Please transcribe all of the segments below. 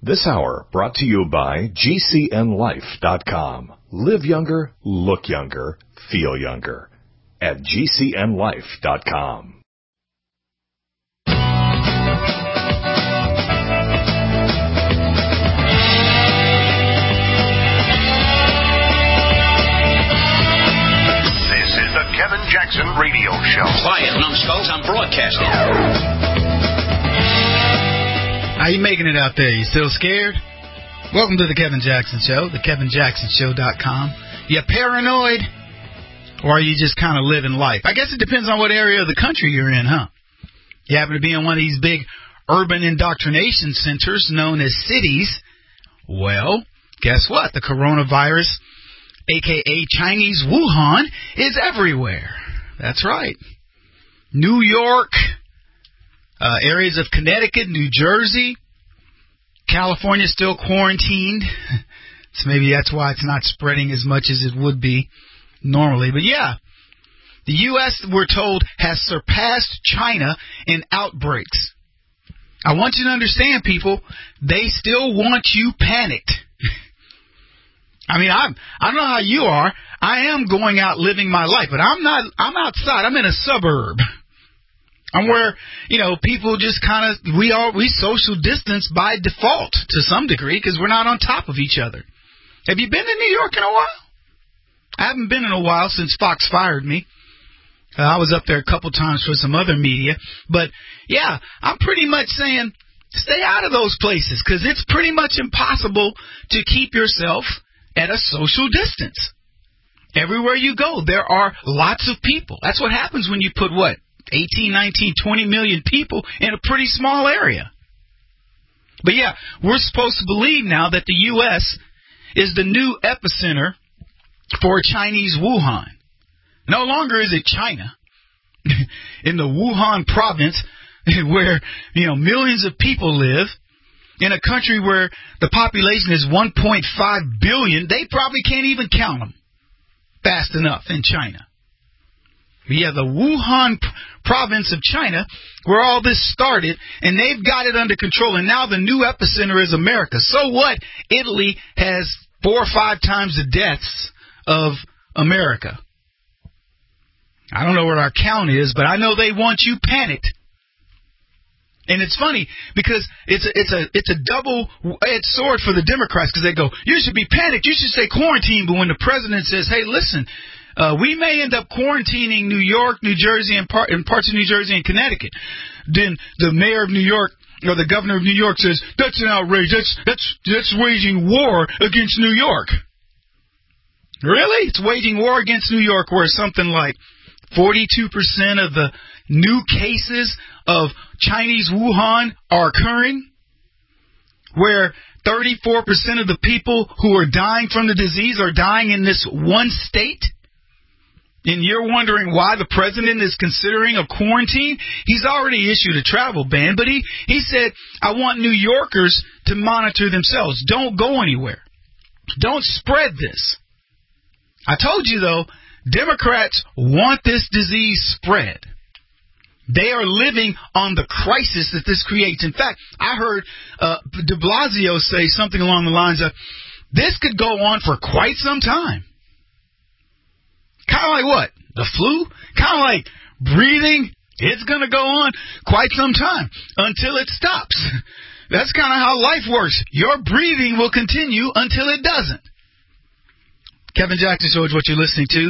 This hour brought to you by GCNLife.com. Live younger, look younger, feel younger. At GCNLife.com. This is the Kevin Jackson Radio Show. Quiet, numbskulls, I'm broadcasting. How you making it out there? You still scared? Welcome to the Kevin Jackson Show, thekevinjacksonshow.com. You paranoid? Or are you just kind of living life? I guess it depends on what area of the country you're in, huh? You happen to be in one of these big urban indoctrination centers known as cities. Well, guess what? The coronavirus, a.k.a. Chinese Wuhan, is everywhere. That's right. New York, areas of Connecticut, New Jersey, California still quarantined. So maybe that's why it's not spreading as much as it would be normally. But yeah, the U.S., we're told, has surpassed China in outbreaks. I want you to understand, people, they still want you panicked. I mean, I don't know how you are. I am going out living my life, but I'm outside. I'm in a suburb. I'm where, people just kind of, we social distance by default to some degree because we're not on top of each other. Have you been to New York in a while? I haven't been in a while since Fox fired me. I was up there a couple times for some other media. But, yeah, I'm pretty much saying stay out of those places because it's pretty much impossible to keep yourself at a social distance. Everywhere you go, there are lots of people. That's what happens when you put, 18, 19, 20 million people in a pretty small area. But, yeah, we're supposed to believe now that the U.S. is the new epicenter for Chinese Wuhan. No longer is it China. In the Wuhan province where, millions of people live, in a country where the population is 1.5 billion, they probably can't even count them fast enough in China. But yeah, the Wuhan province of China, where all this started, and they've got it under control, and now the new epicenter is America. So what? Italy has 4 or 5 times the deaths of America. I don't know what our count is, but I know they want you panicked. And it's funny because it's a double-edged sword for the Democrats because they go, you should be panicked, you should say quarantine. But when the president says, hey, listen, we may end up quarantining New York, New Jersey, and parts of New Jersey and Connecticut, then the mayor of New York or the governor of New York says, that's an outrage. That's waging war against New York. Really? It's waging war against New York where something like 42% of the new cases of Chinese Wuhan are occurring, where 34% of the people who are dying from the disease are dying in this one state. And you're wondering why the president is considering a quarantine? He's already issued a travel ban, but he said, I want New Yorkers to monitor themselves. Don't go anywhere. Don't spread this. I told you, though, Democrats want this disease spread. They are living on the crisis that this creates. In fact, I heard de Blasio say something along the lines of, this could go on for quite some time. Kind of like what? The flu? Kind of like breathing? It's going to go on quite some time until it stops. That's kind of how life works. Your breathing will continue until it doesn't. Kevin Jackson Show is what you're listening to.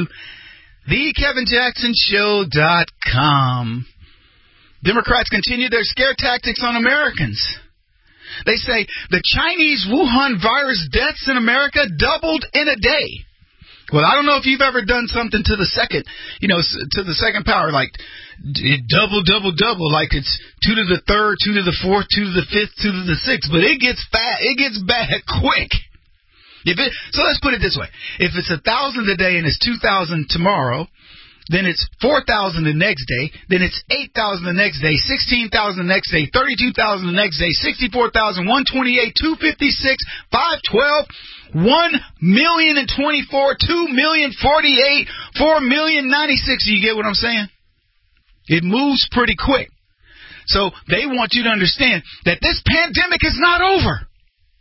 TheKevinJacksonShow.com. Democrats continue their scare tactics on Americans. They say the Chinese Wuhan virus deaths in America doubled in a day. Well, I don't know if you've ever done something to the second, to the second power, like double, like it's 2 to the third, 2 to the fourth, 2 to the fifth, 2 to the sixth, but it gets bad quick. So let's put it this way. If it's 1,000 today and it's 2,000 tomorrow, then it's 4,000 the next day, then it's 8,000 the next day, 16,000 the next day, 32,000 the next day, 64,000, 128, 256, 512, 1,024, 2,048, 4,096. You get what I'm saying? It moves pretty quick. So they want you to understand that this pandemic is not over.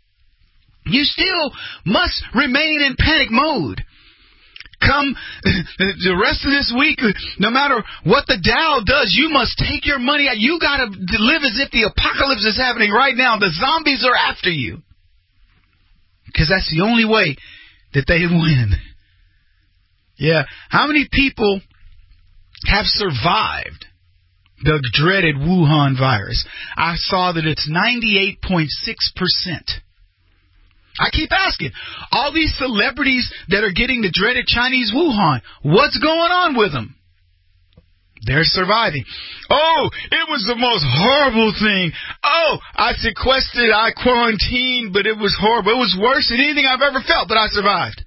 you still must remain in panic mode. Come the rest of this week, no matter what the Dow does, you must take your money out. You got to live as if the apocalypse is happening right now. The zombies are after you. Because that's the only way that they win. Yeah. How many people have survived the dreaded Wuhan virus? I saw that it's 98.6%. I keep asking, all these celebrities that are getting the dreaded Chinese Wuhan, what's going on with them? They're surviving. Oh, it was the most horrible thing. Oh, I sequestered, I quarantined, but it was horrible. It was worse than anything I've ever felt, but I survived.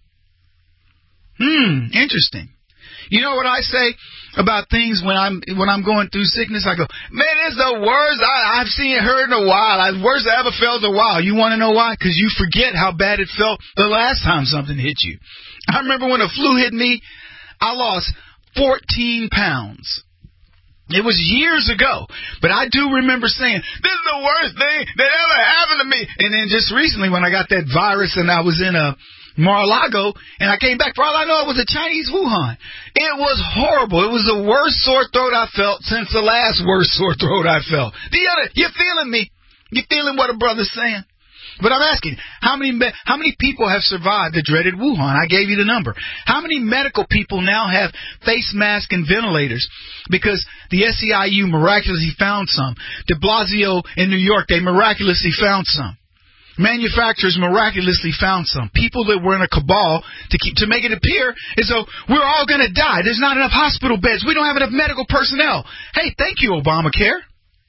Interesting. You know what I say about things when I'm going through sickness? I go, man, it's the worst I've seen it hurt in a while. The worst I ever felt in a while. You want to know why? Because you forget how bad it felt the last time something hit you. I remember when the flu hit me, I lost 14 pounds. It was years ago, but I do remember saying, this is the worst thing that ever happened to me. And then just recently when I got that virus and I was in Mar-a-Lago, and I came back, for all I know, it was a Chinese Wuhan. It was horrible. It was the worst sore throat I felt since the last worst sore throat I felt. You feeling me? You feeling what a brother's saying? But I'm asking, how many people have survived the dreaded Wuhan? I gave you the number. How many medical people now have face masks and ventilators? Because the SEIU miraculously found some. De Blasio in New York, they miraculously found some. Manufacturers miraculously found some. People that were in a cabal to make it appear as though we're all going to die. There's not enough hospital beds. We don't have enough medical personnel. Hey, thank you, Obamacare.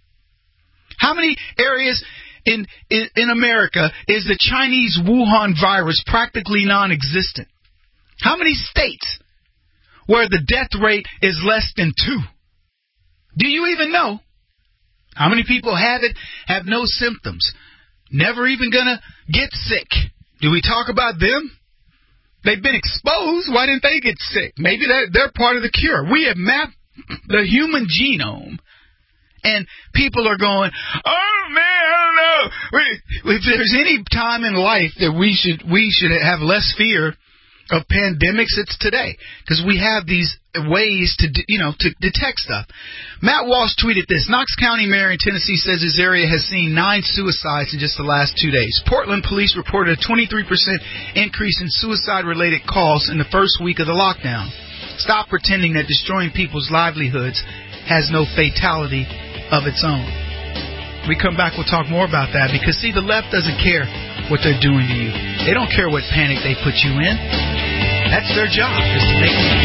How many areas in America is the Chinese Wuhan virus practically non-existent? How many states where the death rate is less than 2? Do you even know? How many people have it, have no symptoms? Never even gonna get sick. Do we talk about them? They've been exposed. Why didn't they get sick? Maybe they're part of the cure. We have mapped the human genome, and people are going, oh man, I don't know. If there's any time in life that we should have less fear of pandemics, it's today, because we have these ways to detect stuff. Matt Walsh tweeted this. Knox County Mayor in Tennessee says his area has seen 9 suicides in just the last 2 days. Portland police reported a 23% increase in suicide-related calls in the first week of the lockdown. Stop pretending that destroying people's livelihoods has no fatality of its own. We come back, we'll talk more about that, because see, the left doesn't care what they're doing to you. They don't care what panic they put you in. That's their job, is to make you.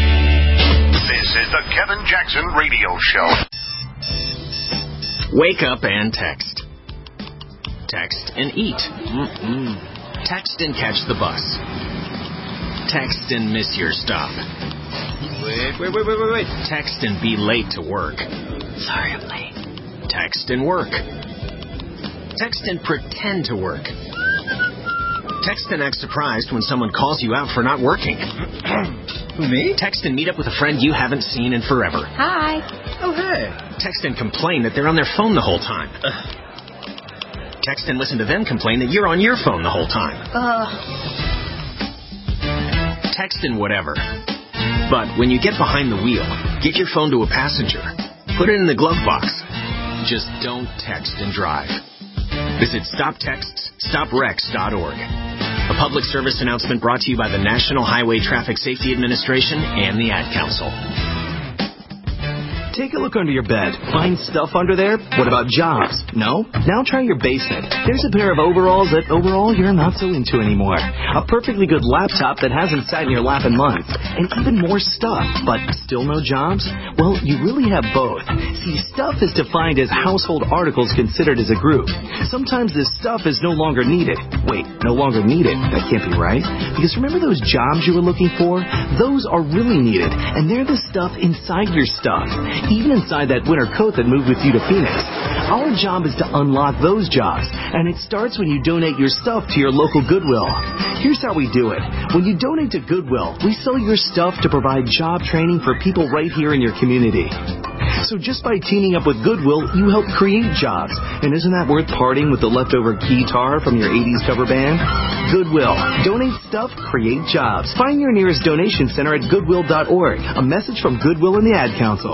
This is the Kevin Jackson Radio Show. Wake up and text. Text and eat. Text and catch the bus. Text and miss your stop. Wait. Text and be late to work. Sorry, I'm late. Text and work. Text and pretend to work. Text and act surprised when someone calls you out for not working. Who, me? Text and meet up with a friend you haven't seen in forever. Hi. Oh, hey. Text and complain that they're on their phone the whole time. Text and listen to them complain that you're on your phone the whole time. Text and whatever. But when you get behind the wheel, get your phone to a passenger. Put it in the glove box. Just don't text and drive. Visit StopTextsStopWrecks.org. A public service announcement brought to you by the National Highway Traffic Safety Administration and the Ad Council. Take a look under your bed. Find stuff under there? What about jobs? No? Now try your basement. There's a pair of overalls that overall you're not so into anymore. A perfectly good laptop that hasn't sat in your lap in months. And even more stuff, but still no jobs? Well, you really have both. See, stuff is defined as household articles considered as a group. Sometimes this stuff is no longer needed. Wait, no longer needed? That can't be right. Because remember those jobs you were looking for? Those are really needed, and they're the stuff inside your stuff. Even inside that winter coat that moved with you to Phoenix. Our job is to unlock those jobs, and it starts when you donate your stuff to your local Goodwill. Here's how we do it. When you donate to Goodwill, we sell your stuff to provide job training for people right here in your community. So just by teaming up with Goodwill, you help create jobs. And isn't that worth parting with the leftover guitar from your 80s cover band? Goodwill. Donate stuff, create jobs. Find your nearest donation center at goodwill.org. A message from Goodwill and the Ad Council.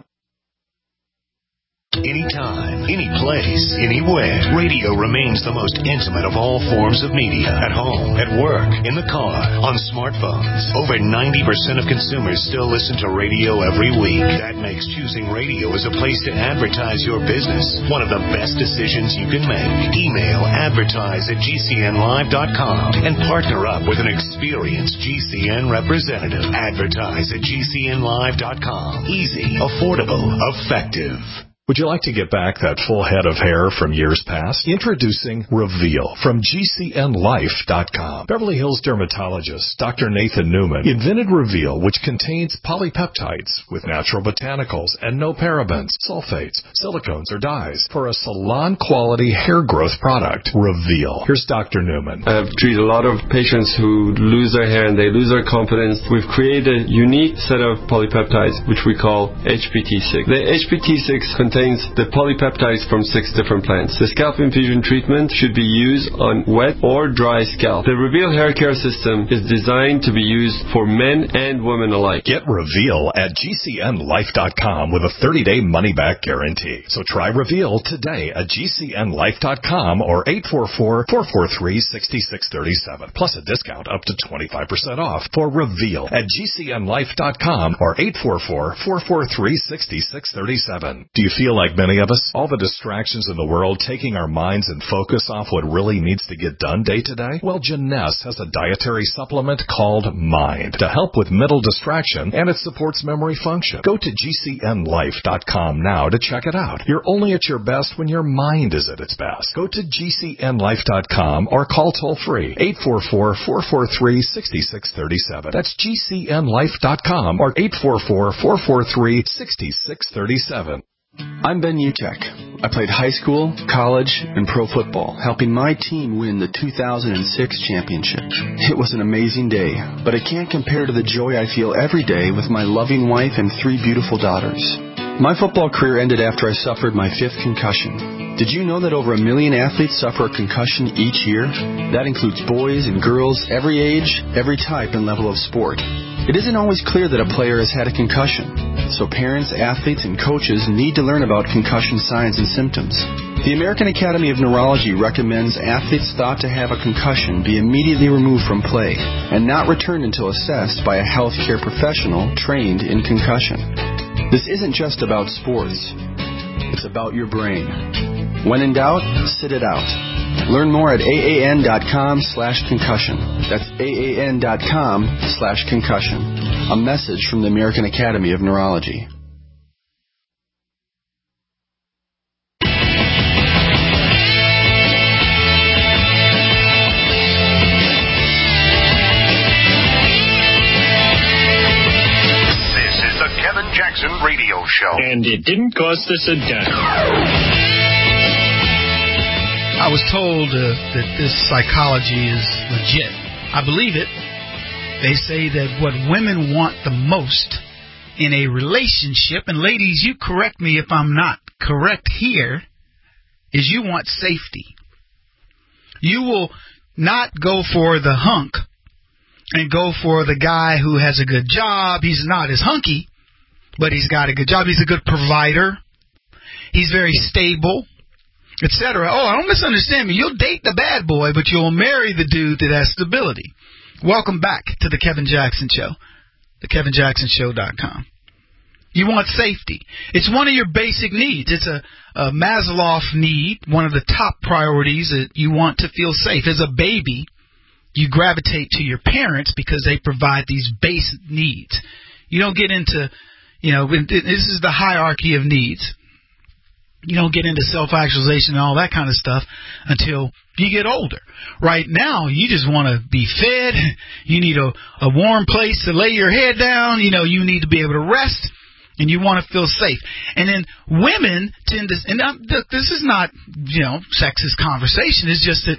Anytime, any place, anywhere. Radio remains the most intimate of all forms of media. At home, at work, in the car, on smartphones. Over 90% of consumers still listen to radio every week. That makes choosing radio as a place to advertise your business one of the best decisions you can make. Email advertise@gcnlive.com and partner up with an experienced GCN representative. Advertise at gcnlive.com. Easy, affordable, effective. Would you like to get back that full head of hair from years past? Introducing Reveal from GCNlife.com. Beverly Hills dermatologist Dr. Nathan Newman invented Reveal, which contains polypeptides with natural botanicals and no parabens, sulfates, silicones, or dyes for a salon-quality hair growth product. Reveal. Here's Dr. Newman. I've treated a lot of patients who lose their hair and they lose their confidence. We've created a unique set of polypeptides, which we call HPT6. The HPT6 contains the polypeptides from 6 different plants. The scalp infusion treatment should be used on wet or dry scalp. The Reveal hair care system is designed to be used for men and women alike. Get Reveal at GCNlife.com with a 30-day money-back guarantee. So try Reveal today at GCNlife.com or 844-443-6637. Plus a discount up to 25% off for Reveal at GCNlife.com or 844-443-6637. Do you feel like many of us, all the distractions in the world taking our minds and focus off what really needs to get done day to day? Well, Jeunesse has a dietary supplement called Mind to help with mental distraction, and it supports memory function. Go to GCNlife.com now to check it out. You're only at your best when your mind is at its best. Go to GCNlife.com or call toll-free 844-443-6637. That's GCNlife.com or 844-443-6637. I'm Ben Utek. I played high school, college, and pro football, helping my team win the 2006 championship. It was an amazing day, but it can't compare to the joy I feel every day with my loving wife and 3 beautiful daughters. My football career ended after I suffered my 5th concussion. Did you know that over 1 million athletes suffer a concussion each year? That includes boys and girls, every age, every type and level of sport. It isn't always clear that a player has had a concussion, so parents, athletes, and coaches need to learn about concussion signs and symptoms. The American Academy of Neurology recommends athletes thought to have a concussion be immediately removed from play and not returned until assessed by a healthcare professional trained in concussion. This isn't just about sports. It's about your brain. When in doubt, sit it out. Learn more at AAN.com/concussion. That's AAN.com/concussion. A message from the American Academy of Neurology. This is the Kevin Jackson Radio Show. And it didn't cost us a dime. I was told that this psychology is legit. I believe it. They say that what women want the most in a relationship, and ladies, you correct me if I'm not correct here, is you want safety. You will not go for the hunk and go for the guy who has a good job. He's not as hunky, but he's got a good job. He's a good provider. He's very stable, etc. Oh, don't misunderstand me. You'll date the bad boy, but you'll marry the dude that has stability. Welcome back to the Kevin Jackson Show, thekevinjacksonshow.com. You want safety. It's one of your basic needs. It's a Maslow need, one of the top priorities that you want to feel safe. As a baby, you gravitate to your parents because they provide these basic needs. You don't get into, this is the hierarchy of needs. You don't get into self-actualization and all that kind of stuff until you get older. Right now, you just want to be fed. You need a warm place to lay your head down. You need to be able to rest, and you want to feel safe. And then women tend to, and this is not, sexist conversation. It's just that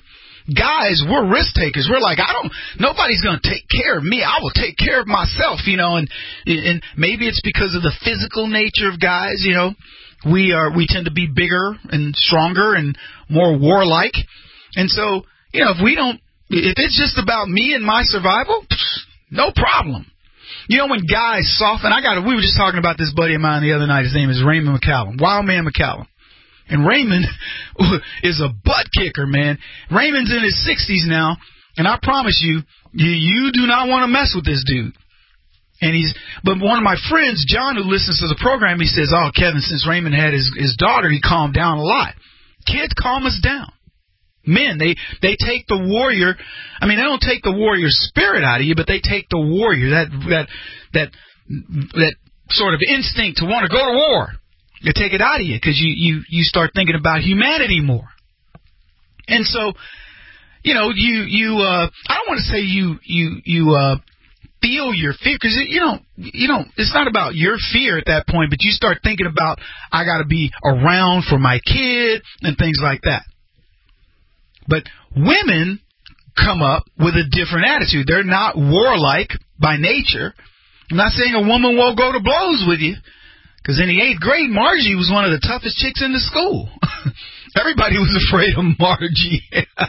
guys, we're risk takers. We're like, nobody's going to take care of me. I will take care of myself, and maybe it's because of the physical nature of guys, we tend to be bigger and stronger and more warlike. And so, if it's just about me and my survival, no problem. When guys soften, we were just talking about this buddy of mine the other night. His name is Raymond McCallum, Wildman McCallum. And Raymond is a butt kicker, man. Raymond's in his 60s now, and I promise you, you do not want to mess with this dude. But one of my friends, John, who listens to the program, he says, "Oh, Kevin, since Raymond had his daughter, he calmed down a lot." Kids calm us down. Men, they take the warrior. I mean, they don't take the warrior spirit out of you, but they take the warrior, that sort of instinct to want to go to war. They take it out of you because you start thinking about humanity more. And so, I don't want to say you feel your fear, because it's not about your fear at that point, but you start thinking about, I got to be around for my kid and things like that. But women come up with a different attitude. They're not warlike by nature. I'm not saying a woman won't go to blows with you, because in the 8th grade, Margie was one of the toughest chicks in the school. Everybody was afraid of Margie.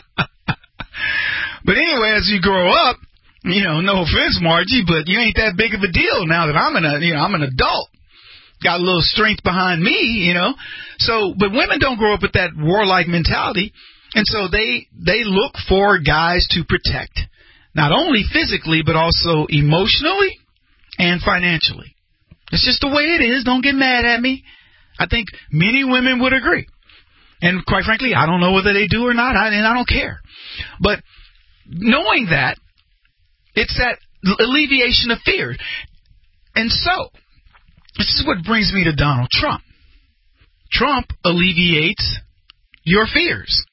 But anyway, as you grow up, no offense, Margie, but you ain't that big of a deal now that I'm an adult. Got a little strength behind me, So, but women don't grow up with that warlike mentality. And so they look for guys to protect, not only physically, but also emotionally and financially. It's just the way it is. Don't get mad at me. I think many women would agree. And quite frankly, I don't know whether they do or not, and I don't care. But knowing that, it's that alleviation of fear. And so, this is what brings me to Donald Trump. Trump alleviates your fears.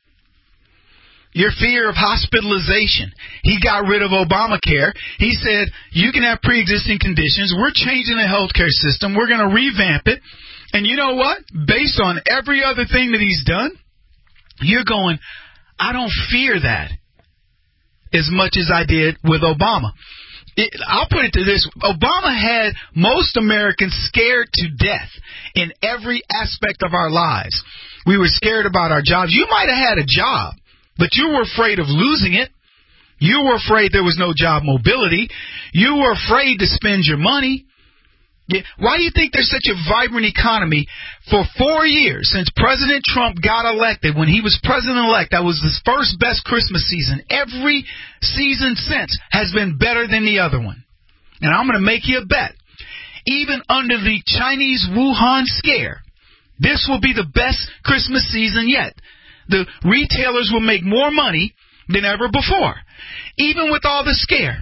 Your fear of hospitalization. He got rid of Obamacare. He said, you can have pre-existing conditions. We're changing the healthcare system. We're going to revamp it. And you know what? Based on every other thing that he's done, you're going, I don't fear that as much as I did with Obama. I'll put it to this. Obama had most Americans scared to death in every aspect of our lives. We were scared about our jobs. You might have had a job, but you were afraid of losing it. You were afraid there was no job mobility. You were afraid to spend your money. Why do you think there's such a vibrant economy? For 4 years, since President Trump got elected, when he was president-elect, that was his first best Christmas season. Every season since has been better than the other one. And I'm going to make you a bet. Even under the Chinese Wuhan scare, this will be the best Christmas season yet. The retailers will make more money than ever before, even with all the scare.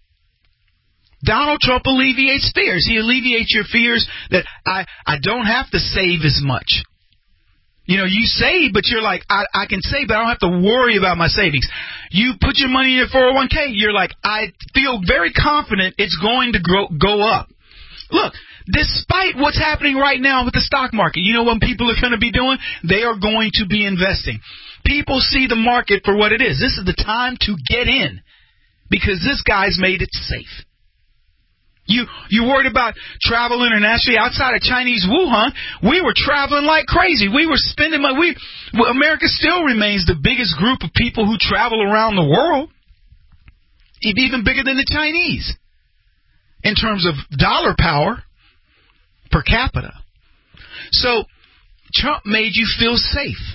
Donald Trump alleviates fears. He alleviates your fears that I don't have to save as much. You save, but you're like, I can save, but I don't have to worry about my savings. You put your money in your 401k, you're like, I feel very confident it's going to go up. Look, despite what's happening right now with the stock market, you know what people are going to be doing? They are going to be investing. People see the market for what it is. This is the time to get in because this guy's made it safe. You worried about travel internationally outside of Chinese Wuhan? We were traveling like crazy. We were spending money. America still remains the biggest group of people who travel around the world, even bigger than the Chinese in terms of dollar power per capita. So Trump made you feel safe.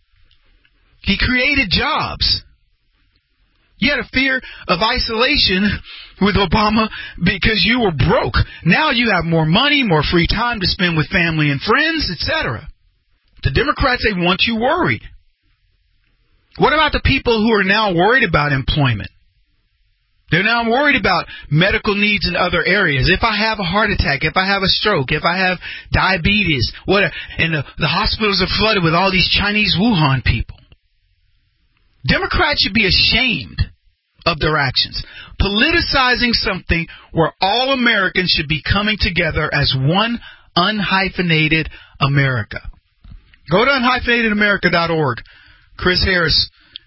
He created jobs. You had a fear of isolation with Obama because you were broke. Now you have more money, more free time to spend with family and friends, etc. The Democrats, they want you worried. What about the people who are now worried about employment? They're now worried about medical needs in other areas. If I have a heart attack, if I have a stroke, if I have diabetes, and the hospitals are flooded with all these Chinese Wuhan people. Democrats should be ashamed of their actions. Politicizing something where all Americans should be coming together as one unhyphenated America. Go to unhyphenatedamerica.org. Chris Harris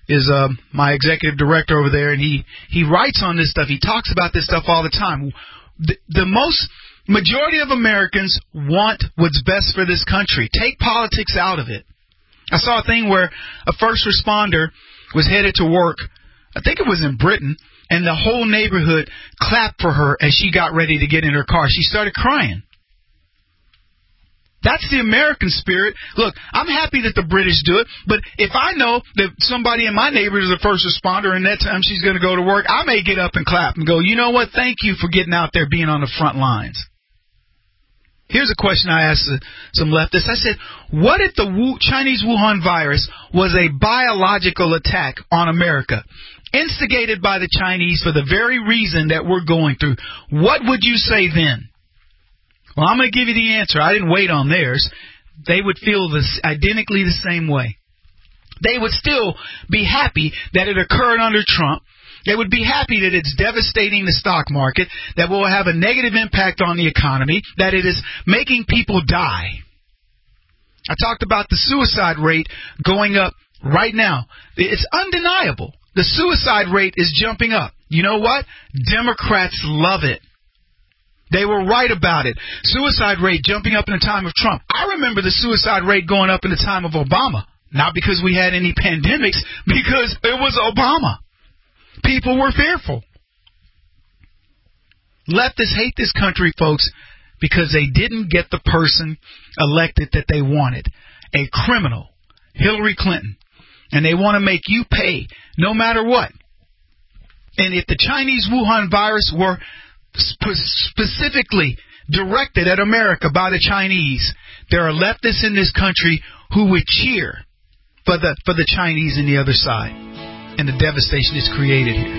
is my executive director over there, and he writes on this stuff. He talks about this stuff all the time. The majority of Americans want what's best for this country. Take politics out of it. I saw a thing where a first responder was headed to work. I think it was in Britain, and the whole neighborhood clapped for her as she got ready to get in her car. She started crying. That's the American spirit. Look, I'm happy that the British do it, but if I know that somebody in my neighborhood is a first responder and that time she's going to go to work, I may get up and clap and go, you know what, thank you for getting out there being on the front lines. Here's a question I asked some leftists. I said, what if the Chinese Wuhan virus was a biological attack on America, instigated by the Chinese for the very reason that we're going through? What would you say then? Well, I'm going to give you the answer. I didn't wait on theirs. They would feel identically the same way. They would still be happy that it occurred under Trump. They would be happy that it's devastating the stock market, that will have a negative impact on the economy, that it is making people die. I talked about the suicide rate going up right now. It's undeniable. The suicide rate is jumping up. You know what? Democrats love it. They were right about it. Suicide rate jumping up in the time of Trump. I remember the suicide rate going up in the time of Obama. Not because we had any pandemics, because it was Obama. People were fearful. Leftists hate this country, folks, because they didn't get the person elected that they wanted. A criminal, Hillary Clinton. And they want to make you pay no matter what. And if the Chinese Wuhan virus were specifically directed at America by the Chinese, there are leftists in this country who would cheer for the Chinese on the other side, and the devastation is created here.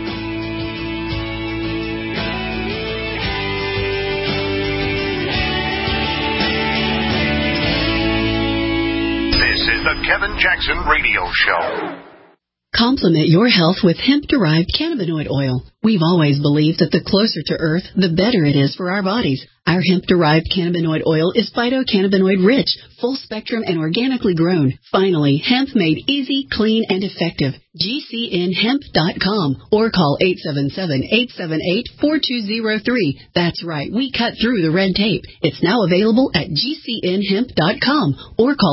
This is the Kevin Jackson Radio Show. Complement your health with hemp-derived cannabinoid oil. We've always believed that the closer to Earth, the better it is for our bodies. Our hemp-derived cannabinoid oil is phytocannabinoid-rich, full-spectrum, and organically grown. Finally, hemp made easy, clean, and effective. GCNhemp.com or call 877-878-4203. That's right, we cut through the red tape. It's now available at GCNhemp.com or call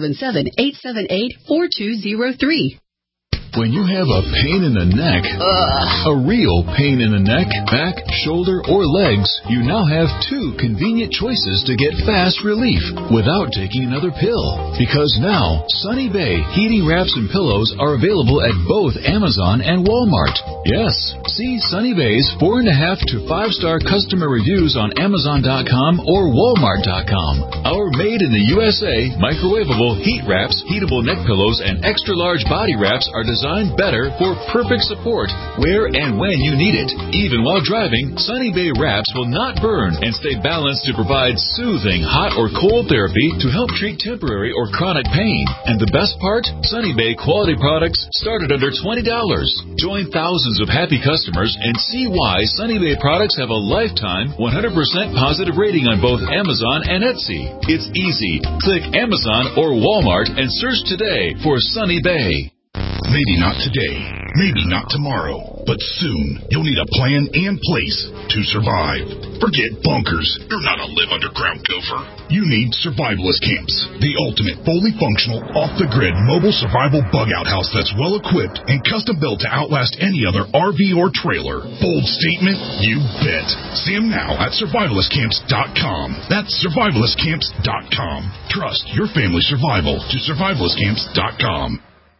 877-878-4203. When you have a pain in the neck, a real pain in the neck, back, shoulder, or legs, you now have two convenient choices to get fast relief without taking another pill. Because now, Sunny Bay heating wraps and pillows are available at both Amazon and Walmart. Yes, see Sunny Bay's 4.5 to 5-star customer reviews on Amazon.com or Walmart.com. Our made in the USA microwavable heat wraps, heatable neck pillows, and extra large body wraps are designed better for perfect support where and when you need it. Even while driving, Sunny Bay wraps will not burn and stay balanced to provide soothing hot or cold therapy to help treat temporary or chronic pain. And the best part? Sunny Bay quality products start at under $20. Join thousands of happy customers and see why Sunny Bay products have a lifetime 100% positive rating on both Amazon and Etsy. It's easy. Click Amazon or Walmart and search today for Sunny Bay. Maybe not today, maybe not tomorrow, but soon you'll need a plan and place to survive. Forget bunkers. You're not a live underground gopher. You need survivalist camps, the ultimate fully functional, off-the-grid mobile survival bug-out house that's well-equipped and custom-built to outlast any other RV or trailer. Bold statement? You bet. See them now at survivalistcamps.com. That's survivalistcamps.com. Trust your family's survival to survivalistcamps.com.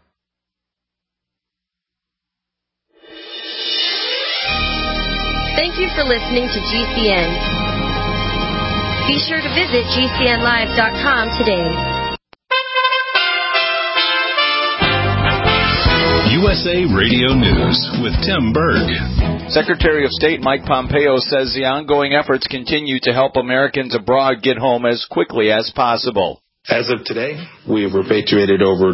Thank you for listening to GCN. Be sure to visit GCNlive.com today. USA Radio News with Tim Berg. Secretary of State Mike Pompeo says the ongoing efforts continue to help Americans abroad get home as quickly as possible. As of today, we have repatriated over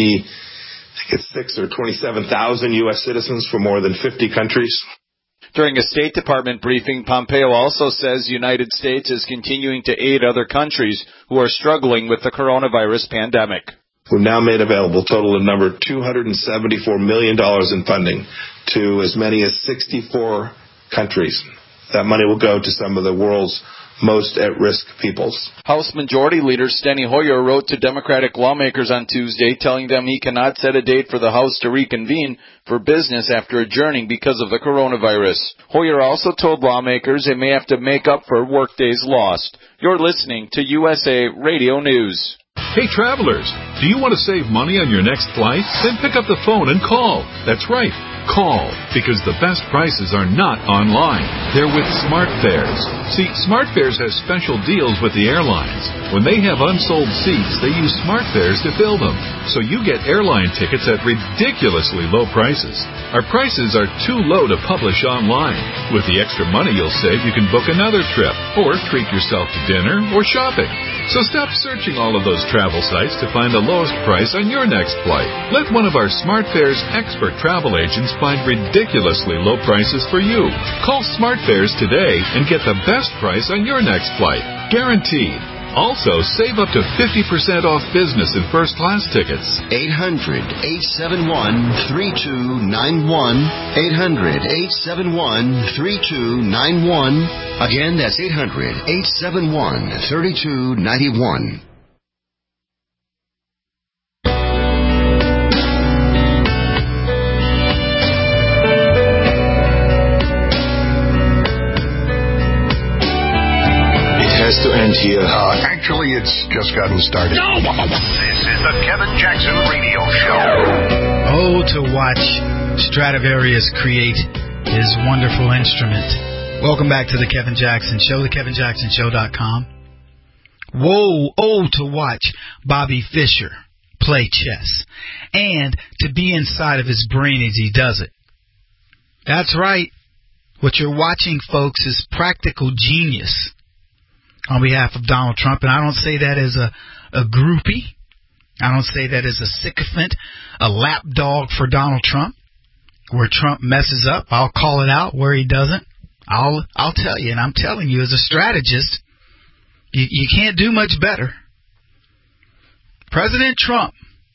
26 or 27,000 U.S. citizens from more than 50 countries. During a State Department briefing, Pompeo also says the United States is continuing to aid other countries who are struggling with the coronavirus pandemic. We've now made available total in number $274 million in funding to as many as 64 countries. That money will go to some of the world's most at-risk peoples. House Majority Leader Steny Hoyer wrote to Democratic lawmakers on Tuesday telling them he cannot set a date for the House to reconvene for business after adjourning because of the coronavirus. Hoyer also told lawmakers they may have to make up for workdays lost. You're listening to USA Radio News. Hey travelers, do you want to save money on your next flight? Then pick up the phone and call. That's right. Call, because the best prices are not online. They're with SmartFares. See, SmartFares has special deals with the airlines. When they have unsold seats, they use SmartFares to fill them. So you get airline tickets at ridiculously low prices. Our prices are too low to publish online. With the extra money you'll save, you can book another trip, or treat yourself to dinner or shopping. So stop searching all of those travel sites to find the lowest price on your next flight. Let one of our SmartFares expert travel agents find ridiculously low prices for you. Call SmartFares today and get the best price on your next flight. Guaranteed. Also, save up to 50% off business and first-class tickets. 800-871-3291. 800-871-3291. Again, that's 800-871-3291. Has to end here. Actually, it's just gotten started. No! This is the Kevin Jackson Radio Show. Oh, to watch Stradivarius create his wonderful instrument. Welcome back to the Kevin Jackson Show, thekevinjacksonshow.com. Whoa, oh, to watch Bobby Fischer play chess and to be inside of his brain as he does it. That's right. What you're watching, folks, is practical genius on behalf of Donald Trump, and I don't say that as a groupie. I don't say that as a sycophant, a lapdog for Donald Trump. Where Trump messes up, I'll call it out. Where he doesn't, I'll tell you. And I'm telling you, as a strategist, you can't do much better. President Trump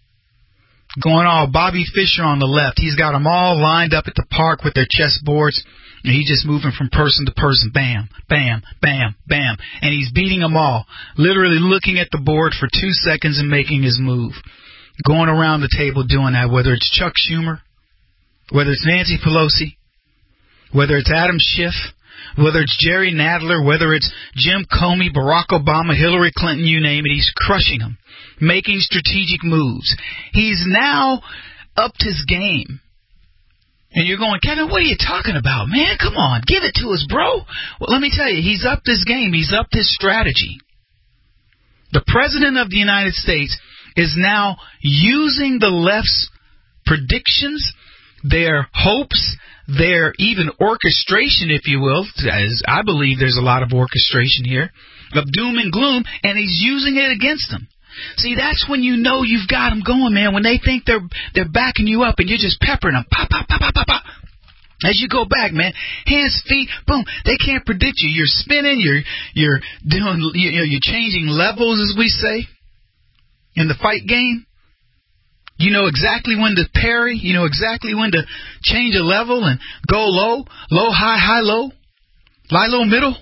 going all Bobby Fischer on the left. He's got them all lined up at the park with their chessboards. And he's just moving from person to person. Bam, bam, bam, bam. And he's beating them all. Literally looking at the board for 2 seconds and making his move. Going around the table doing that, whether it's Chuck Schumer, whether it's Nancy Pelosi, whether it's Adam Schiff, whether it's Jerry Nadler, whether it's Jim Comey, Barack Obama, Hillary Clinton, you name it, he's crushing them. Making strategic moves. He's now upped his game. And you're going, Kevin, what are you talking about, man? Come on, give it to us, bro. Well, let me tell you, he's upped his game. He's upped his strategy. The President of the United States is now using the left's predictions, their hopes, their even orchestration, if you will, as I believe there's a lot of orchestration here, of doom and gloom, and he's using it against them. See, that's when you know you've got them going, man. When they think they're backing you up and you're just peppering them. Pop, pop, pop, pop, pop, pop. As you go back, man, hands, feet, boom. They can't predict you. You're spinning. You're doing. You're changing levels, as we say, in the fight game. You know exactly when to parry. You know exactly when to change a level and go low, low, high, high, low, lie low, middle.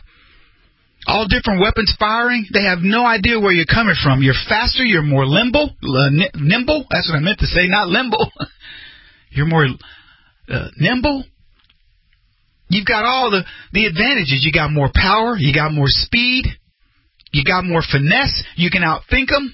All different weapons firing. They have no idea where you're coming from. You're faster. You're more nimble. That's what I meant to say, not limbo. You're more nimble. You've got all the advantages. You got more power. You got more speed. You got more finesse. You can outthink them.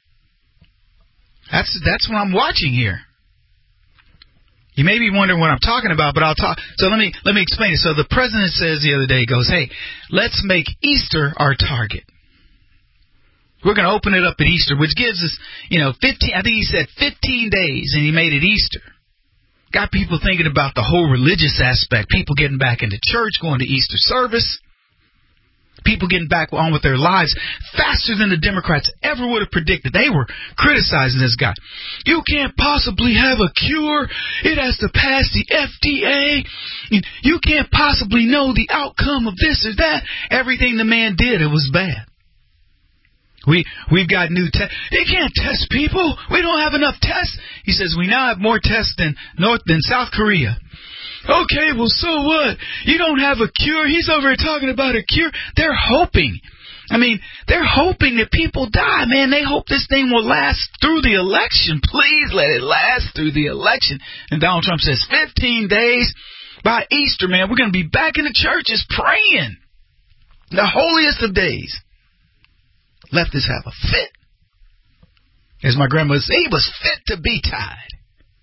That's what I'm watching here. You may be wondering what I'm talking about, but I'll talk. So let me explain it. So the president says the other day, he goes, hey, let's make Easter our target. We're going to open it up at Easter, which gives us, 15, I think he said 15 days, and he made it Easter. Got people thinking about the whole religious aspect, people getting back into church, going to Easter service. People getting back on with their lives faster than the Democrats ever would have predicted. They were criticizing this guy. You can't possibly have a cure. It has to pass the FDA. You can't possibly know the outcome of this or that. Everything the man did, it was bad. We've got new tests. They can't test people. We don't have enough tests. He says we now have more tests than South Korea. Okay, well, so what? You don't have a cure. He's over here talking about a cure. They're hoping. They're hoping that people die, man. They hope this thing will last through the election. Please let it last through the election. And Donald Trump says 15 days by Easter, man, we're going to be back in the churches praying. The holiest of days. Leftists have a fit. As my grandma said, he was fit to be tied.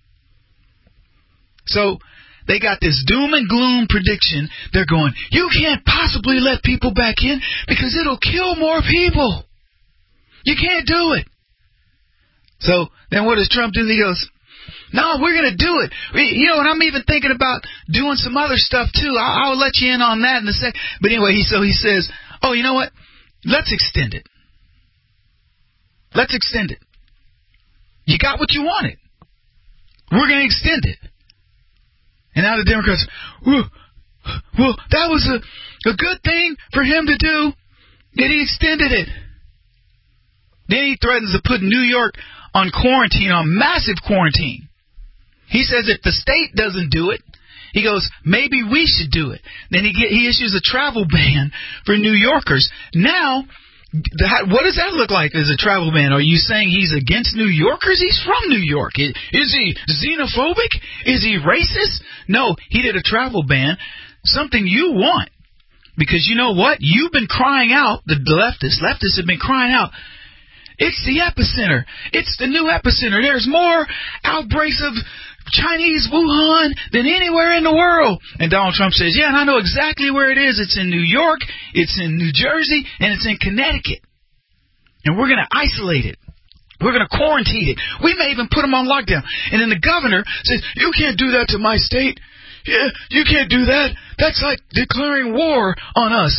So they got this doom and gloom prediction. They're going, you can't possibly let people back in because it'll kill more people. You can't do it. So then what does Trump do? He goes, no, we're going to do it. And I'm even thinking about doing some other stuff too. I'll let you in on that in a sec. But anyway, he says, oh, you know what? Let's extend it. Let's extend it. You got what you wanted. We're going to extend it. And now the Democrats, well, that was a good thing for him to do, that he extended it. Then he threatens to put New York on quarantine, on massive quarantine. He says if the state doesn't do it, he goes, maybe we should do it. Then he issues a travel ban for New Yorkers. Now, what does that look like as a travel ban? Are you saying he's against New Yorkers? He's from New York. Is he xenophobic? Is he racist? No, he did a travel ban, something you want. Because you know what? You've been crying out, the leftists have been crying out, it's the epicenter. It's the new epicenter. There's more outbreaks of Chinese Wuhan than anywhere in the world. And Donald Trump says, yeah, and I know exactly where it is. It's in New York, it's in New Jersey, and it's in Connecticut. And we're going to isolate it. We're going to quarantine it. We may even put them on lockdown. And then the governor says, you can't do that to my state. Yeah, you can't do that. That's like declaring war on us.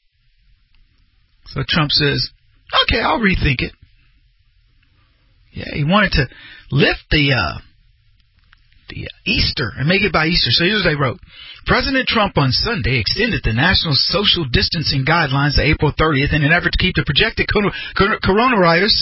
So Trump says, okay, I'll rethink it. Yeah, he wanted to lift the Easter and make it by Easter. So here's what they wrote. President Trump on Sunday extended the national social distancing guidelines to April 30th in an effort to keep the projected coronavirus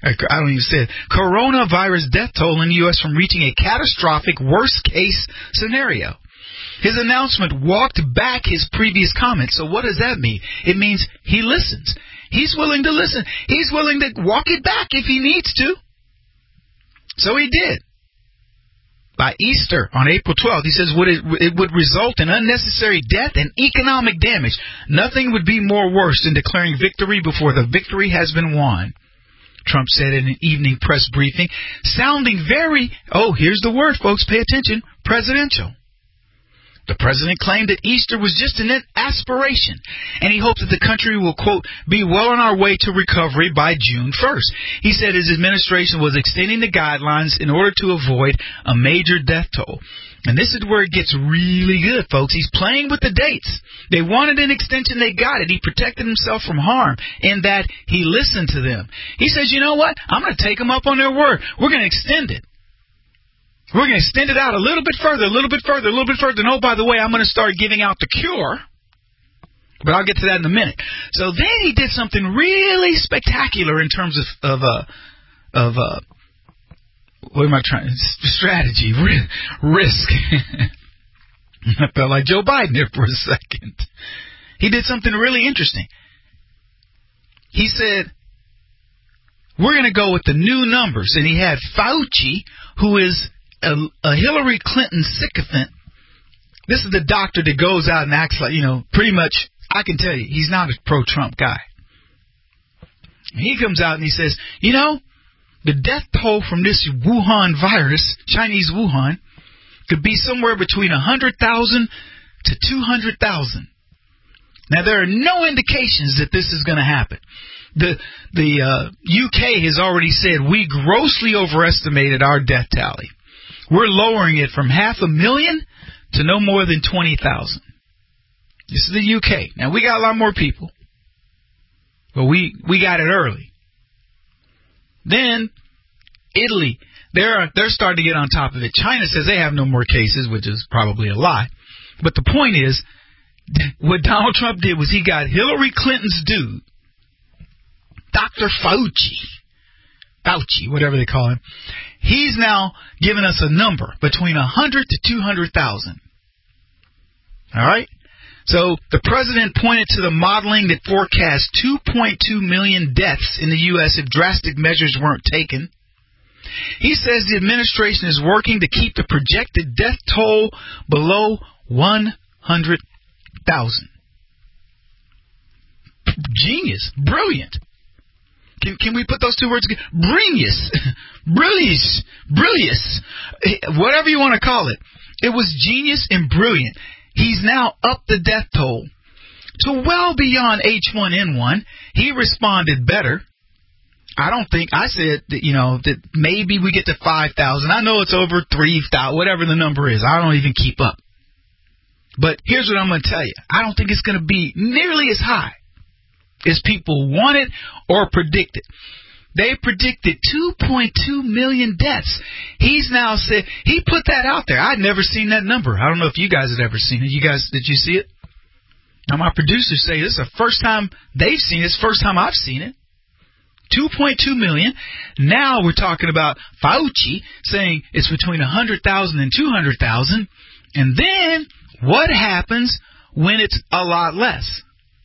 death toll in the U.S. from reaching a catastrophic worst-case scenario. His announcement walked back his previous comments. So what does that mean? It means he listens. He's willing to listen. He's willing to walk it back if he needs to. So he did. By Easter, on April 12th, he says it would result in unnecessary death and economic damage. Nothing would be more worse than declaring victory before the victory has been won, Trump said in an evening press briefing, sounding very, here's the word, folks, pay attention, presidential. The president claimed that Easter was just an aspiration, and he hoped that the country will, quote, be well on our way to recovery by June 1st. He said his administration was extending the guidelines in order to avoid a major death toll. And this is where it gets really good, folks. He's playing with the dates. They wanted an extension. They got it. He protected himself from harm in that he listened to them. He says, you know what? I'm going to take them up on their word. We're going to extend it. We're going to extend it out a little bit further, a little bit further, a little bit further. And, by the way, I'm going to start giving out the cure. But I'll get to that in a minute. So then he did something really spectacular in terms of what am I trying? Strategy, risk. I felt like Joe Biden there for a second. He did something really interesting. He said, we're going to go with the new numbers. And he had Fauci, who is a Hillary Clinton sycophant. This is the doctor that goes out and acts like, pretty much, I can tell you, he's not a pro-Trump guy. And he comes out and he says, the death toll from this Wuhan virus, Chinese Wuhan, could be somewhere between 100,000 to 200,000. Now, there are no indications that this is going to happen. The UK has already said we grossly overestimated our death tally. We're lowering it from 500,000 to no more than 20,000. This is the UK. Now, we got a lot more people, but we got it early. Then, Italy, they're starting to get on top of it. China says they have no more cases, which is probably a lie. But the point is, what Donald Trump did was he got Hillary Clinton's dude. Dr. Fauci, whatever they call him, he's now giving us a number between 100 to 200,000. All right? So the president pointed to the modeling that forecast 2.2 million deaths in the U.S. if drastic measures weren't taken. He says the administration is working to keep the projected death toll below 100,000. Genius. Brilliant. Can we put those two words together? Brillious. Whatever you want to call it. It was genius and brilliant. He's now upped the death toll to well beyond H1N1. He responded better. I said that, that maybe we get to 5,000. I know it's over 3,000, whatever the number is. I don't even keep up. But here's what I'm going to tell you. I don't think it's going to be nearly as high as people wanted or predicted. They predicted 2.2 million deaths. He's now said, he put that out there. I'd never seen that number. I don't know if you guys had ever seen it. You guys, did you see it? Now, my producers say this is the first time they've seen it. It's the first time I've seen it. 2.2 million. Now we're talking about Fauci saying it's between 100,000 and 200,000. And then what happens when it's a lot less?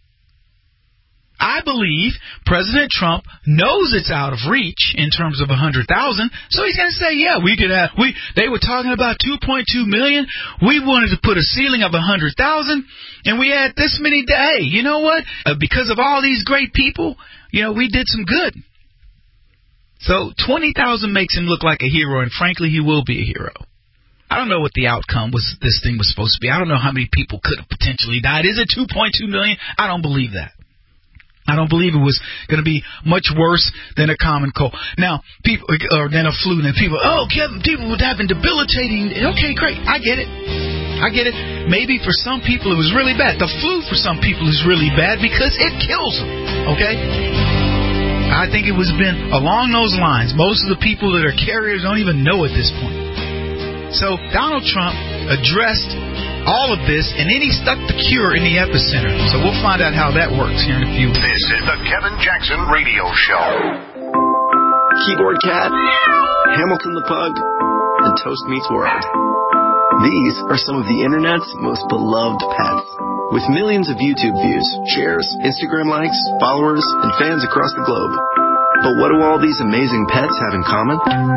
I believe President Trump knows it's out of reach in terms of 100,000, so he's going to say, yeah, we could have. They were talking about 2.2 million. We wanted to put a ceiling of 100,000, and we had this many. Hey, you know what? Because of all these great people, we did some good. So 20,000 makes him look like a hero, and frankly, he will be a hero. I don't know what the outcome was. This thing was supposed to be. I don't know how many people could have potentially died. Is it 2.2 million? I don't believe that. I don't believe it was going to be much worse than a common cold. Now, people, or than a flu. And people, Kevin, people would have been debilitating. Okay, great. I get it. Maybe for some people it was really bad. The flu for some people is really bad because it kills them. Okay? I think it was been along those lines. Most of the people that are carriers don't even know at this point. So Donald Trump addressed all of this, and then he stuck the cure in the epicenter. So we'll find out how that works here in a few minutes. This is the Kevin Jackson Radio Show. Keyboard Cat, Hamilton the Pug, and Toast Meets World. These are some of the internet's most beloved pets. With millions of YouTube views, shares, Instagram likes, followers, and fans across the globe. But what do all these amazing pets have in common?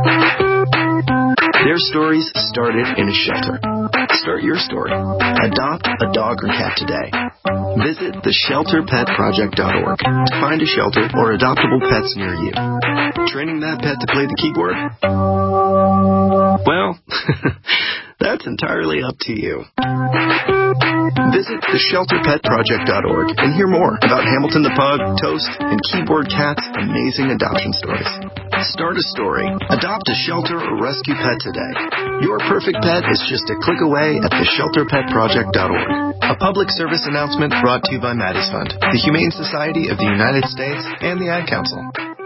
Their stories started in a shelter. Start your story. Adopt a dog or cat today. Visit theshelterpetproject.org to find a shelter or adoptable pets near you. Training that pet to play the keyboard? Well, that's entirely up to you. Visit theshelterpetproject.org and hear more about Hamilton the Pug, Toast, and Keyboard Cat's amazing adoption stories. Start a story, adopt a shelter or rescue pet today. Your perfect pet is just a click away at theshelterpetproject.org. A public service announcement brought to you by Maddie's Fund, the Humane Society of the United States, and the Ad Council.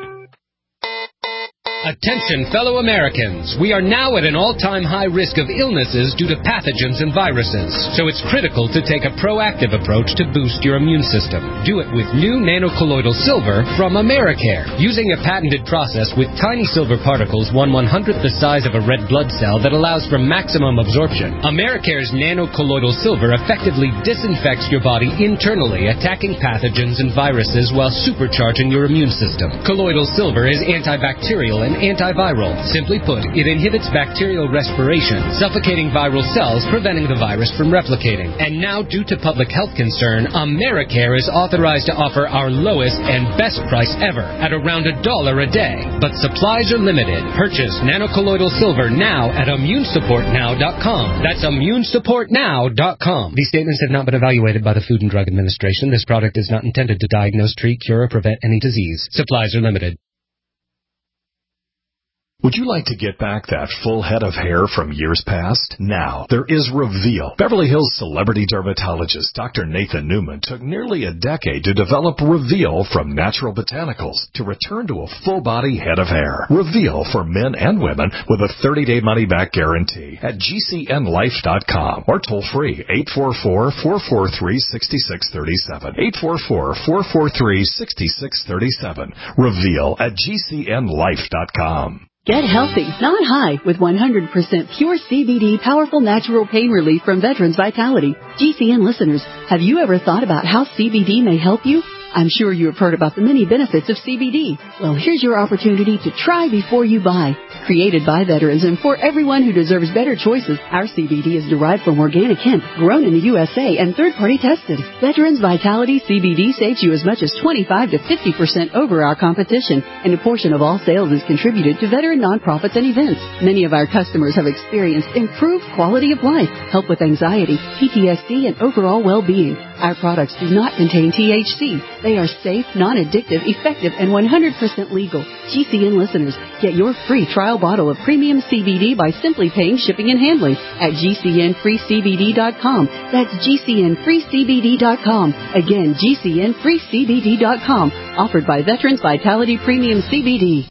Attention, fellow Americans. We are now at an all-time high risk of illnesses due to pathogens and viruses. So it's critical to take a proactive approach to boost your immune system. Do it with new nanocolloidal silver from Americare. Using a patented process with tiny silver particles 1/100th the size of a red blood cell that allows for maximum absorption, Americare's nanocolloidal silver effectively disinfects your body internally, attacking pathogens and viruses while supercharging your immune system. Colloidal silver is antibacterial and antiviral. Simply put, it inhibits bacterial respiration, suffocating viral cells, preventing the virus from replicating. And now, due to public health concern, Americare is authorized to offer our lowest and best price ever at around $1 a day. But supplies are limited. Purchase nanocolloidal silver now at immunesupportnow.com. That's immunesupportnow.com. These statements have not been evaluated by the Food and Drug Administration. This product is not intended to diagnose, treat, cure, or prevent any disease. Supplies are limited. Would you like to get back that full head of hair from years past? Now, there is Reveal. Beverly Hills celebrity dermatologist Dr. Nathan Newman took nearly a decade to develop Reveal from natural botanicals to return to a full-body head of hair. Reveal for men and women with a 30-day money-back guarantee at GCNlife.com or toll-free 844-443-6637. 844-443-6637. Reveal at GCNlife.com. Get healthy, not high, with 100% pure CBD powerful natural pain relief from Veterans Vitality. GCN listeners, have you ever thought about how CBD may help you? I'm sure you have heard about the many benefits of CBD. Well, here's your opportunity to try before you buy. Created by veterans and for everyone who deserves better choices, our CBD is derived from organic hemp, grown in the USA, and third-party tested. Veterans Vitality CBD saves you as much as 25 to 50% over our competition, and a portion of all sales is contributed to veteran nonprofits and events. Many of our customers have experienced improved quality of life, help with anxiety, PTSD, and overall well-being. Our products do not contain THC. They are safe, non-addictive, effective, and 100% legal. GCN listeners, get your free trial bottle of premium CBD by simply paying shipping and handling at GCNFreeCBD.com. That's GCNFreeCBD.com. Again, GCNFreeCBD.com. Offered by Veterans Vitality Premium CBD.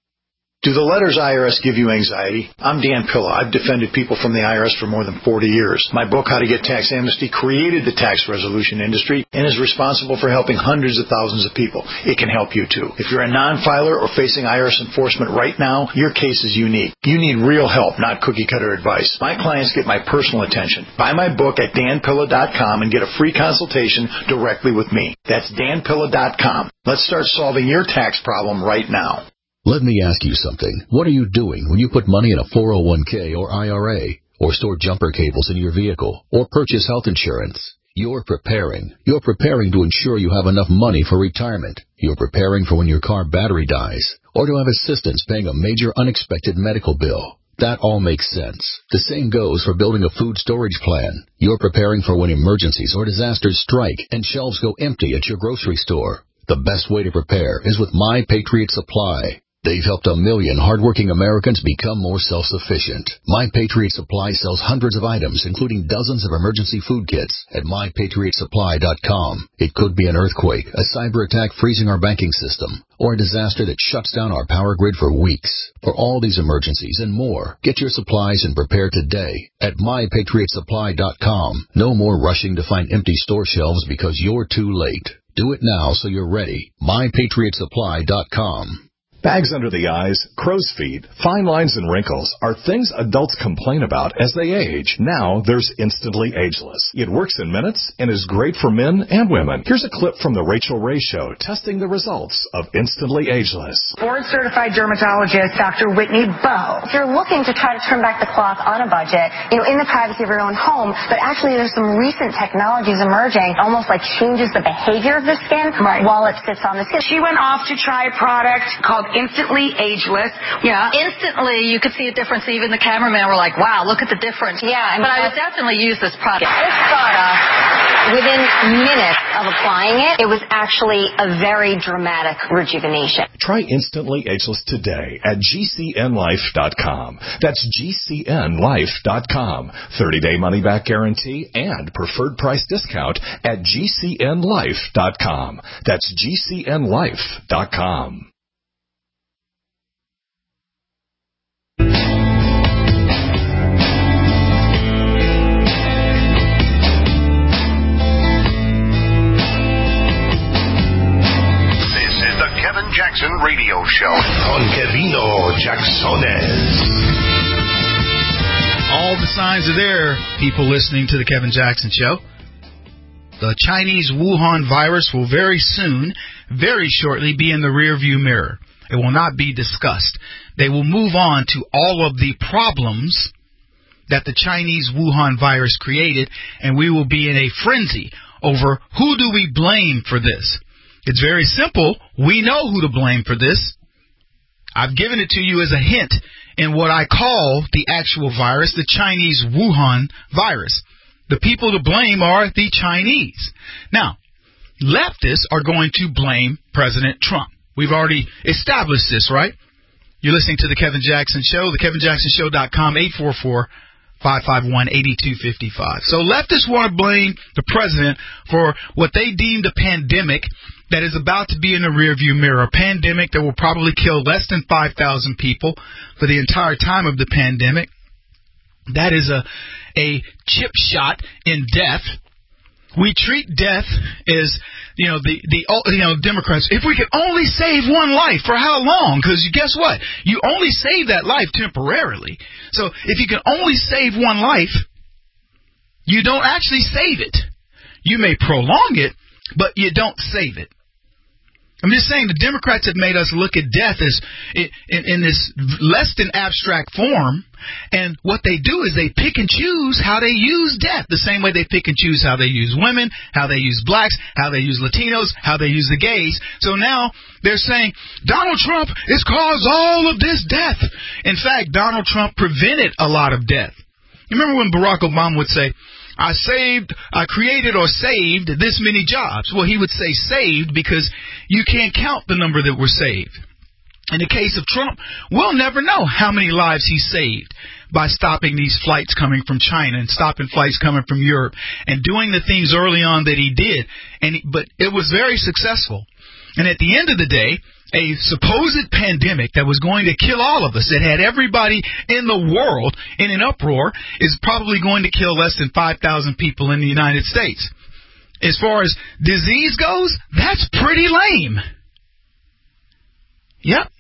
Do the letters IRS give you anxiety? I'm Dan Pilla. I've defended people from the IRS for more than 40 years. My book, How to Get Tax Amnesty, created the tax resolution industry and is responsible for helping hundreds of thousands of people. It can help you, too. If you're a non-filer or facing IRS enforcement right now, your case is unique. You need real help, not cookie-cutter advice. My clients get my personal attention. Buy my book at danpilla.com and get a free consultation directly with me. That's danpilla.com. Let's start solving your tax problem right now. Let me ask you something. What are you doing when you put money in a 401k or IRA, or store jumper cables in your vehicle, or purchase health insurance? You're preparing. You're preparing to ensure you have enough money for retirement. You're preparing for when your car battery dies, or to have assistance paying a major unexpected medical bill. That all makes sense. The same goes for building a food storage plan. You're preparing for when emergencies or disasters strike and shelves go empty at your grocery store. The best way to prepare is with My Patriot Supply. They've helped 1 million hardworking Americans become more self-sufficient. My Patriot Supply sells hundreds of items, including dozens of emergency food kits at MyPatriotSupply.com. It could be an earthquake, a cyber attack freezing our banking system, or a disaster that shuts down our power grid for weeks. For all these emergencies and more, get your supplies and prepare today at MyPatriotSupply.com. No more rushing to find empty store shelves because you're too late. Do it now so you're ready. MyPatriotSupply.com. Bags under the eyes, crow's feet, fine lines, and wrinkles are things adults complain about as they age. Now there's Instantly Ageless. It works in minutes and is great for men and women. Here's a clip from The Rachel Ray Show testing the results of Instantly Ageless. Board-certified dermatologist Dr. Whitney Bowe. If you're looking to try to turn back the clock on a budget, in the privacy of your own home, but actually there's some recent technologies emerging, almost like changes the behavior of the skin while it sits on the skin. She went off to try a product called Instantly Ageless. Yeah, instantly you could see a difference. Even the cameraman were like, wow, look at the difference. Yeah. But I would definitely use this product. This product, within minutes of applying it, it was actually a very dramatic rejuvenation. Try Instantly Ageless today at GCNlife.com. That's GCNlife.com. 30-day money-back guarantee and preferred price discount at GCNlife.com. That's GCNlife.com. Jackson Radio Show con Kevino Jacksones. All the signs are there, people listening to the Kevin Jackson Show. The Chinese Wuhan virus will very soon, very shortly, be in the rearview mirror. It will not be discussed. They will move on to all of the problems that the Chinese Wuhan virus created, and we will be in a frenzy over who do we blame for this. It's very simple. We know who to blame for this. I've given it to you as a hint in what I call the actual virus, the Chinese Wuhan virus. The people to blame are the Chinese. Now, leftists are going to blame President Trump. We've already established this, right? You're listening to The Kevin Jackson Show, thekevinjacksonshow.com, 844-551-8255. So leftists want to blame the president for what they deemed a pandemic that is about to be in the rearview mirror, a pandemic that will probably kill less than 5,000 people for the entire time of the pandemic. That is a chip shot in death. We treat death as, the Democrats, if we could only save one life, for how long? Because guess what? You only save that life temporarily. So if you can only save one life, you don't actually save it. You may prolong it, but you don't save it. I'm just saying the Democrats have made us look at death as in this less than abstract form, and what they do is they pick and choose how they use death, the same way they pick and choose how they use women, how they use blacks, how they use Latinos, how they use the gays. So now they're saying Donald Trump has caused all of this death. In fact, Donald Trump prevented a lot of death. You remember when Barack Obama would say, I created or saved this many jobs. Well, he would say saved because you can't count the number that were saved. In the case of Trump, we'll never know how many lives he saved by stopping these flights coming from China and stopping flights coming from Europe and doing the things early on that he did. But it was very successful. And at the end of the day, a supposed pandemic that was going to kill all of us, that had everybody in the world in an uproar, is probably going to kill less than 5,000 people in the United States. As far as disease goes, that's pretty lame. Yep.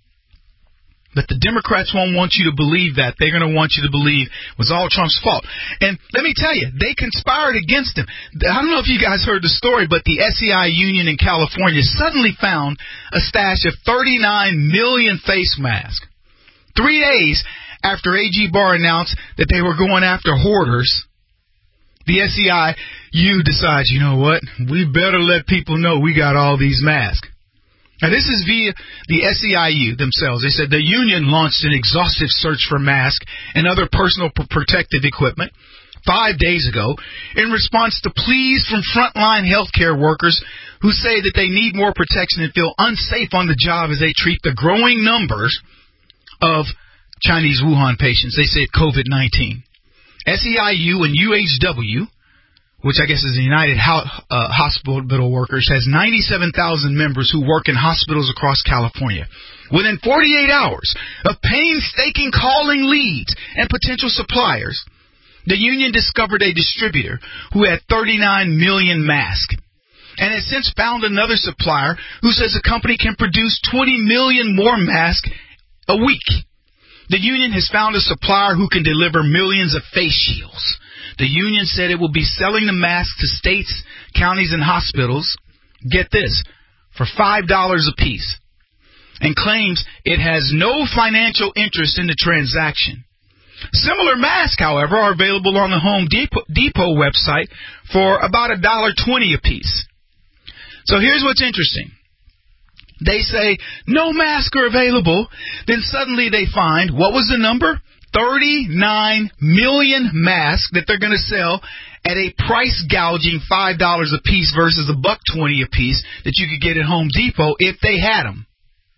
But the Democrats won't want you to believe that. They're going to want you to believe it was all Trump's fault. And let me tell you, they conspired against him. I don't know if you guys heard the story, but the SEI union in California suddenly found a stash of 39 million face masks. 3 days after AG Barr announced that they were going after hoarders, the SEIU decides, you know what, we better let people know we got all these masks. Now, this is via the SEIU themselves. They said the union launched an exhaustive search for masks and other personal protective equipment 5 days ago in response to pleas from frontline healthcare workers who say that they need more protection and feel unsafe on the job as they treat the growing numbers of Chinese Wuhan patients. They say COVID-19. SEIU and UHW, which I guess is the United Hospital Workers, has 97,000 members who work in hospitals across California. Within 48 hours of painstaking calling leads and potential suppliers, the union discovered a distributor who had 39 million masks and has since found another supplier who says the company can produce 20 million more masks a week. The union has found a supplier who can deliver millions of face shields. The union said it will be selling the masks to states, counties, and hospitals, get this, for $5 a piece, and claims it has no financial interest in the transaction. Similar masks, however, are available on the Home Depot website for about $1.20 a piece. So here's what's interesting. They say no masks are available, then suddenly they find, what was the number? 39 million masks that they're going to sell at a price gouging $5 a piece versus $1.20 a piece that you could get at Home Depot if they had them.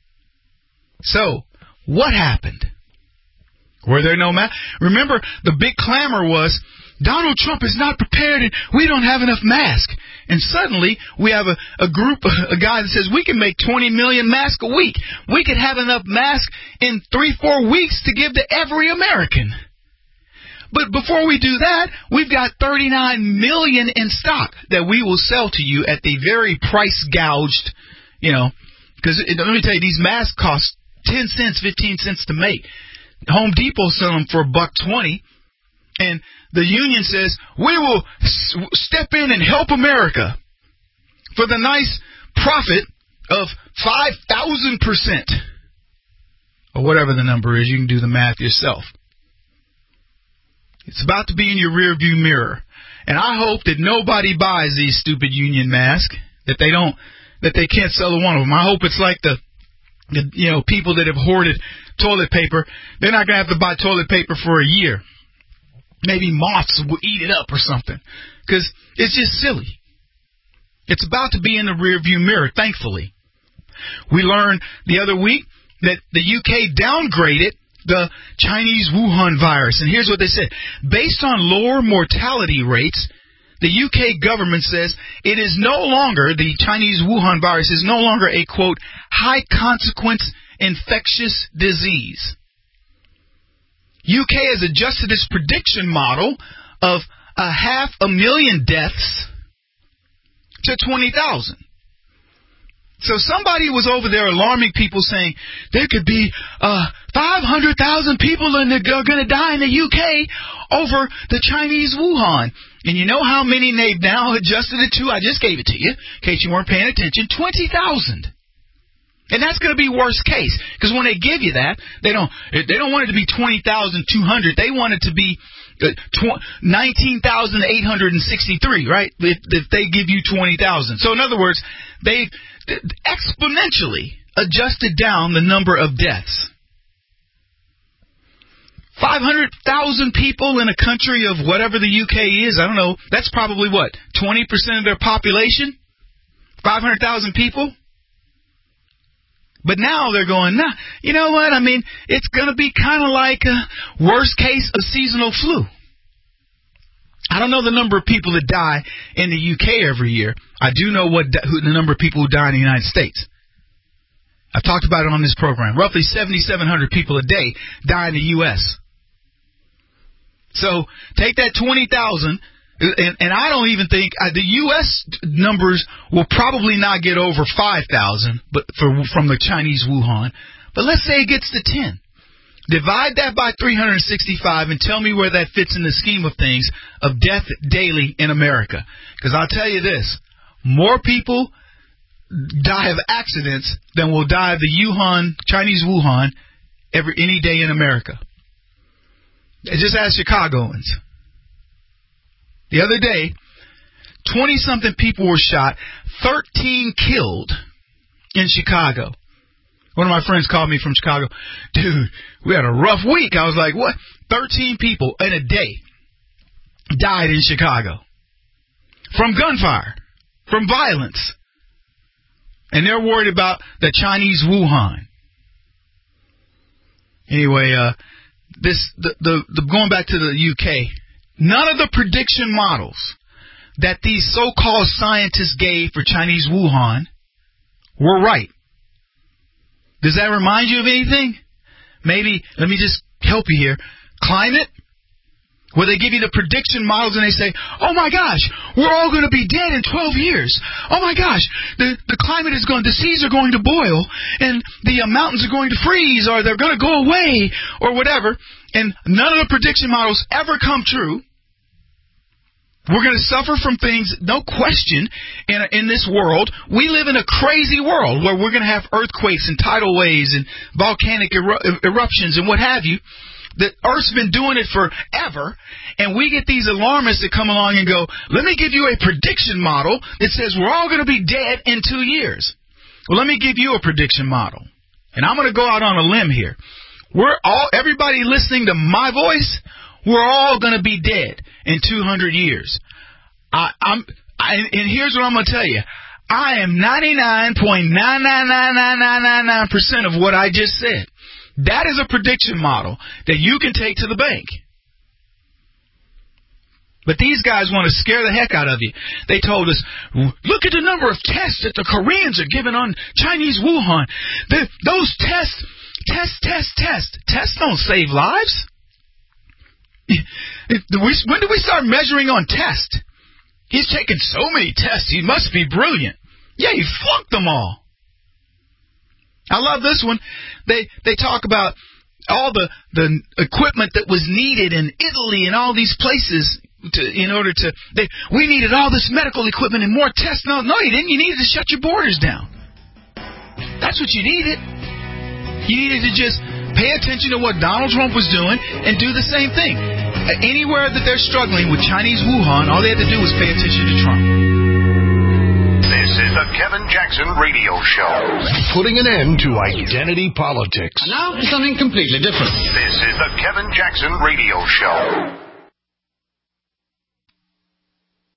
So, what happened? Were there no masks? Remember, the big clamor was, Donald Trump is not prepared and we don't have enough masks. And suddenly, we have a guy that says we can make 20 million masks a week. We could have enough masks in 3-4 weeks to give to every American. But before we do that, we've got 39 million in stock that we will sell to you at the very price gouged, because let me tell you, these masks cost 10 cents, 15 cents to make. Home Depot sell them for $1.20. And the union says, we will step in and help America for the nice profit of 5,000%. Or whatever the number is, you can do the math yourself. It's about to be in your rearview mirror. And I hope that nobody buys these stupid union masks, that they can't sell one of them. I hope it's like the people that have hoarded toilet paper. They're not going to have to buy toilet paper for a year. Maybe moths will eat it up or something. Because it's just silly. It's about to be in the rearview mirror, thankfully. We learned the other week that the UK downgraded the Chinese Wuhan virus. And here's what they said. Based on lower mortality rates, the UK government says it is no longer, the Chinese Wuhan virus is no longer a, quote, high-consequence infectious disease. UK has adjusted its prediction model of 500,000 deaths to 20,000. So somebody was over there alarming people saying there could be 500,000 people are going to die in the UK over the Chinese Wuhan. And you know how many they've now adjusted it to? I just gave it to you, in case you weren't paying attention. 20,000. And that's going to be worst case, because when they give you that, they don't want it to be 20,200. They want it to be 19,863, right? If they give you 20,000. So in other words, they exponentially adjusted down the number of deaths. 500,000 people in a country of whatever the UK is, I don't know, that's probably what, 20% of their population? 500,000 people? But now they're going, nah, you know what? I mean, it's going to be kind of like a worst case of seasonal flu. I don't know the number of people that die in the UK every year. I do know the number of people who die in the United States. I've talked about it on this program. Roughly 7,700 people a day die in the U.S. So take that 20,000, and I don't even think the U.S. numbers will probably not get over 5,000, but from the Chinese Wuhan. But let's say it gets to 10. Divide that by 365 and tell me where that fits in the scheme of things of death daily in America. Because I'll tell you this, more people die of accidents than will die of the Chinese Wuhan any day in America. Just ask Chicagoans. The other day, 20-something people were shot, 13 killed in Chicago. One of my friends called me from Chicago. Dude, we had a rough week. I was like, what? 13 people in a day died in Chicago. From gunfire. From violence. And they're worried about the Chinese Wuhan. Anyway, going back to the UK, none of the prediction models that these so-called scientists gave for Chinese Wuhan were right. Does that remind you of anything? Maybe, let me just help you here. Climate, where they give you the prediction models and they say, oh my gosh, we're all going to be dead in 12 years. Oh my gosh, the climate is going, the seas are going to boil, and the mountains are going to freeze, or they're going to go away, or whatever. And none of the prediction models ever come true. We're going to suffer from things, no question, in this world. We live in a crazy world where we're going to have earthquakes and tidal waves and volcanic eruptions and what have you. The Earth's been doing it forever, and we get these alarmists that come along and go, let me give you a prediction model that says we're all going to be dead in 2 years. Well, let me give you a prediction model. And I'm going to go out on a limb here. Everybody listening to my voice, we're all going to be dead in 200 years. And here's what I'm going to tell you. I am 99.9999999% of what I just said. That is a prediction model that you can take to the bank. But these guys want to scare the heck out of you. They told us, look at the number of tests that the Koreans are giving on Chinese Wuhan. Those tests don't save lives. When do we start measuring on tests? He's taken so many tests, he must be brilliant. Yeah, he flunked them all. I love this one. They talk about all the equipment that was needed in Italy and all these places we needed all this medical equipment and more tests. No, you didn't. You needed to shut your borders down. That's what you needed. You needed to just pay attention to what Donald Trump was doing and do the same thing. Anywhere that they're struggling with Chinese Wuhan, all they had to do was pay attention to Trump. This is the Kevin Jackson Radio Show. Putting an end to identity politics. And now for something completely different. This is the Kevin Jackson Radio Show.